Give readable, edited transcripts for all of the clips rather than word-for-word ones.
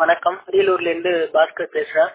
வணக்கம். அரியலூர்ல இருந்து பாஸ்கர் பேசுறேன்.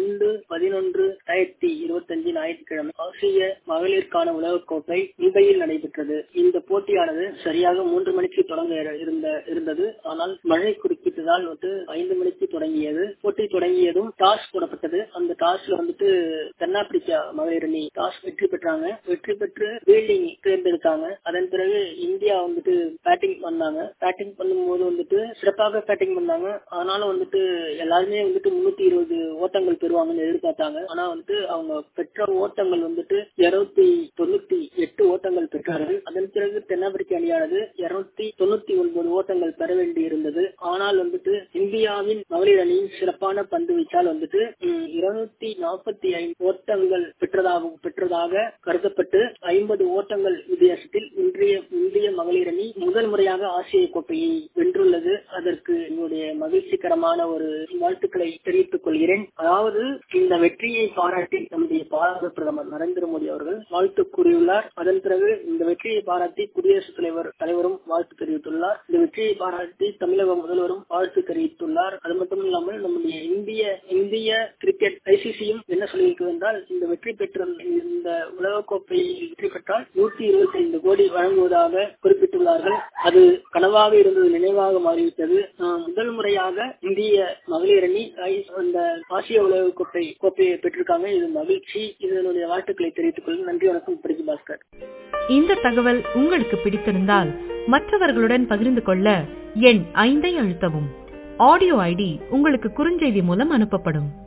2/11/2025 ஞாயிற்றுக்கிழமை ஆசிய மகளிருக்கான உலகக்கோப்பை மும்பையில் நடைபெற்றது. இந்த போட்டியானது சரியாக 3 மணிக்கு தொடங்க இருந்தது. ஆனால் மழை குறுக்கிட்டதால் 5 மணிக்கு தொடங்கியது. போட்டி தொடங்கியதும் டாஸ் போடப்பட்டது. அந்த டாஸ்ல தென்னாப்பிரிக்கா மகளிர் அணி டாஸ் வெற்றி பெற்றாங்க. வெற்றி பெற்று ஃபீல்டிங் தேர்ந்தெடுத்தாங்க. அதன் பிறகு இந்தியா பேட்டிங் பண்ணாங்க. பேட்டிங் பண்ணும்போது சிறப்பாக பேட்டிங் பண்ணாங்க. ஆனாலும் எல்லாருமே 320 ஓட்டங்கள் பெறுவாங்கன்னு எதிர்பார்த்தாங்க. ஆனா அவங்க பெற்ற ஓட்டங்கள் 298 ஓட்டங்கள் பெற்றார்கள். அதன் பிறகு தென்னாப்பிரிக்க அணியானது 299 ஓட்டங்கள் பெற வேண்டி இருந்தது. ஆனால் இந்தியாவின் மகளிர் அணியின் சிறப்பான பந்து வீச்சால் 245 ஓட்டங்கள் பெற்றதாக கருதப்பட்டு 50 ஓட்டங்கள் வித்தியாசத்தில் இந்திய மகளிர் அணி முதல் முறையாக ஆசிய கோப்பையை வென்றுள்ளது. அதற்கு என்னுடைய மகிழ்ச்சிகரமான ஒரு வாழ்த்துக்களை தெரிவித்துக் கொள்கிறேன். அதாவது இந்த வெற்றியை பாராட்டி நம்முடைய பாரத பிரதமர் நரேந்திர மோடி அவர்கள் வாழ்த்து கூறியுள்ளார். அதன் பிறகு இந்த வெற்றியை பாராட்டி குடியரசுத் தலைவரும் வாழ்த்து தெரிவித்துள்ளார். இந்த வெற்றியை பாராட்டி தமிழக முதல்வரும் வாழ்த்து தெரிவித்துள்ளார். அது மட்டும் இல்லாமல் நம்முடைய இந்திய கிரிக்கெட் ஐசிசியும் என்ன சொல்லியிருக்கிறது என்றால், இந்த வெற்றி பெற்ற இந்த உலகக்கோப்பையை வெற்றி பெற்றால் 125 கோடி வழங்குவதாக குறிப்பிட்டுள்ளார்கள். அது கனவாக இருந்தது நினைவாக மாறிவிட்டது. முதல் முறையாக இந்திய மகளிர் அணி அந்த ஆசிய கோப்பையை பெற்றிருக்காங்க. இது மகிழ்ச்சி. இதனுடைய வாழ்த்துக்களை தெரிவித்துக் கொள்ளும். நன்றி, வணக்கம். பிரதி பாஸ்கர். இந்த தகவல் உங்களுக்கு பிடித்திருந்தால் மற்றவர்களுடன் பகிர்ந்து கொள்ள எண் 5 அழுத்தவும். ஆடியோ ஐடி உங்களுக்கு குறுஞ்செய்தி மூலம் அனுப்பப்படும்.